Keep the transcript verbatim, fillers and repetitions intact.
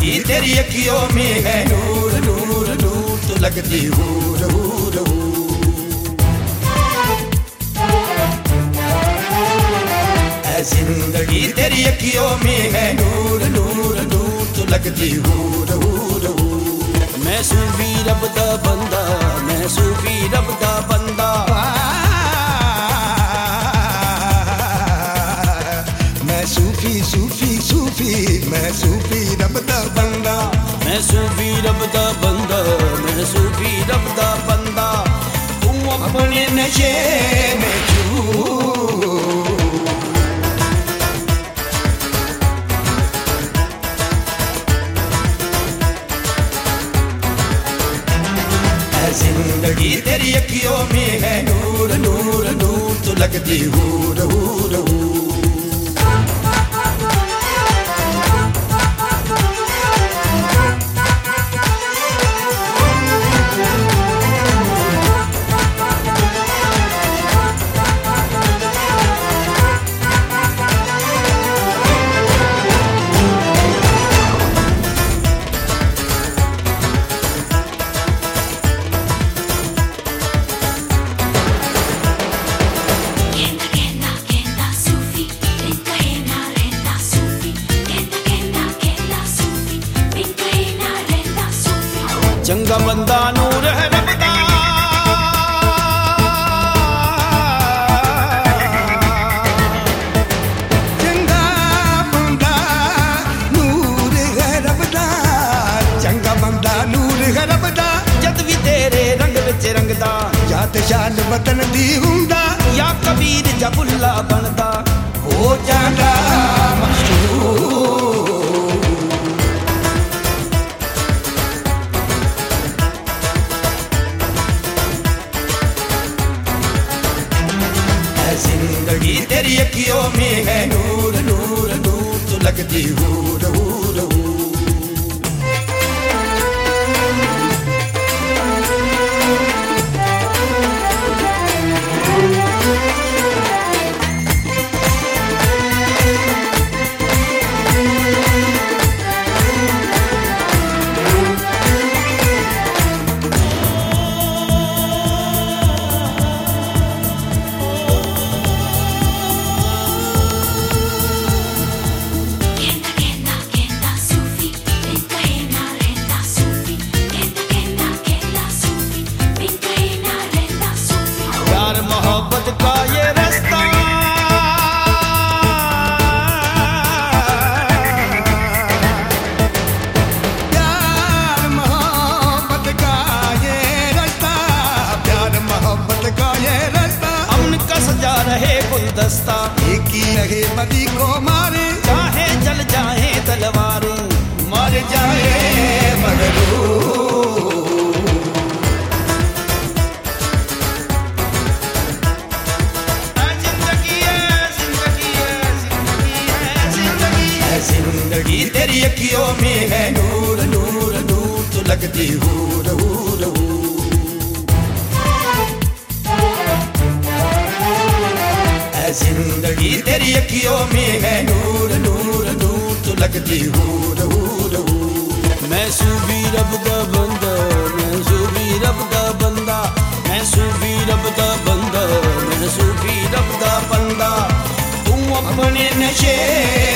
जिंदगी तेरी अखियों में है नूर नूर नूर तो लगती हूर हूर हूर। ऐ जिंदगी तेरी अखियों में है नूर नूर नूर तो लगती हूर हूर हूर। मैं सूफी रब दा बंदा, मैं सूफी रब दा बंदा, मैं सूफी सूफी सूफी मैं सूफी रब दा बंदा, मैं सूफी रब दा बंदा, मैं सूफी रब दा बंदा। तू अपने नशे में चूर। जिंदगी तेरी अखियों में है नूर नूर नूर तो लगती हूर हूर हूर। चंगा बंदा नूर है रब दा, चंगा बंदा नूर है रब दा, चंगा बंदा नूर है रब दा। जद भी तेरे रंग विच रंगदा, या ते शान वतन दी हुंदा, या कबीर जा बुल्ला बनदा, हो जांदा मशहूर। जिंदगी तेरी अखियों में है नूर नूर नूर तो लगती हूर हूर हूर। मोहब्बत का ये रास्ता, प्यार मोहब्बत का ये रास्ता, प्यार मोहब्बत का ये रास्ता। अमन का सजा रहे गुलदस्ता, एक ही रहे बदी को मारे, चाहे जल जाए तलवार, मर जाए मगरू। जिंदगी तेरी अखियों में है नूर नूर नूर तो लगती हूर हूर हूर। जिंदगी तेरी अखियों में है नूर नूर नूर तो लगती हूर हूर हूर। मैं सूफी रब दा बंदा, मैं सूफी रब दा बंदा, मैं सूफी रब दा बंदा, मैं सूफी रब दा बंदा। तू अपने नशे